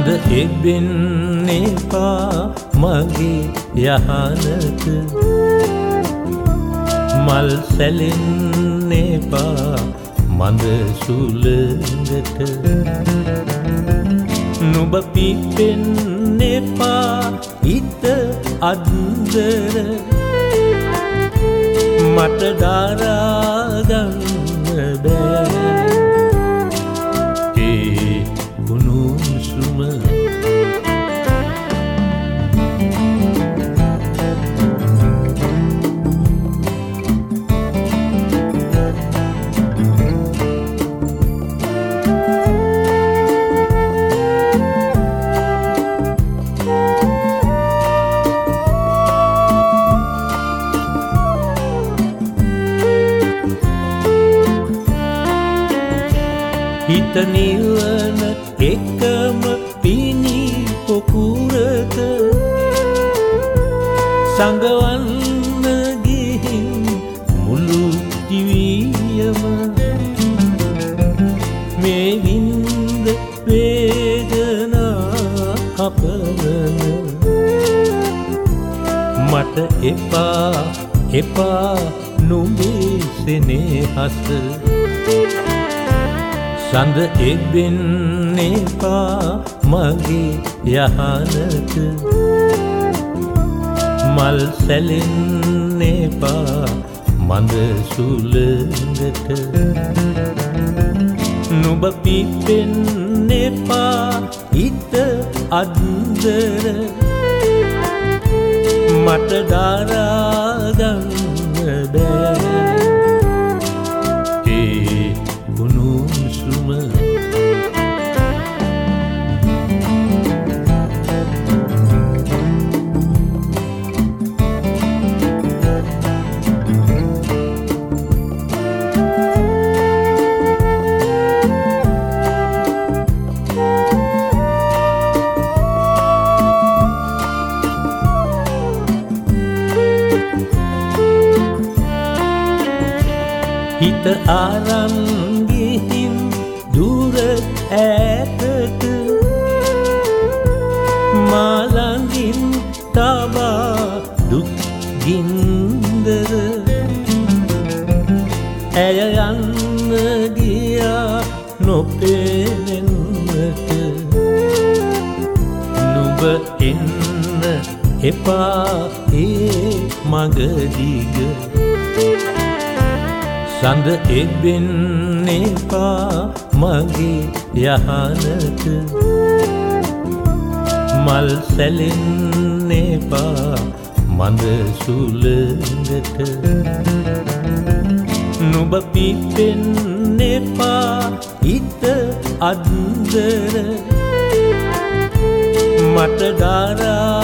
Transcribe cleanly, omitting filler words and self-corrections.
සඳ එබෙන්න එපා මගේ යහනට මල් සැලෙන්න එපා මඳ සුළඟට නුඹ පිපෙන්න එපා හිත අන්දර මට දරාගන්න බෑ ඒ උණුසුම හිත නිවන එකම පිණි පොකුරක සංගවන්න ගිහින් මුළු දිවියම මේ වින්ද වේදනා කපන මට එපා නුඹේ සෙනෙහස සඳ එබෙන්න එපා මගේ යහනට මල් සැලෙන්න එපා මඳ සුළඟට නුඹ පිපෙන්න එපා හිත අන්දර මට දරාගන්න බෑ ඒ උණුසුම හිත ආරම් ගිහින් දුර ඈතට මා ළඟින් තබා දුක් ගින්දර ඇය යන්න ගියා නොපෙනෙන්නට නුඹ එන්න එපා ඒ මඟ දිග සඳ එබෙන්න එපා මගේ යහනට මල් සැලෙන්න එපා මඳ සුළඟට නුඹ පිපෙන්න එපා හිත අන්දර මට දරා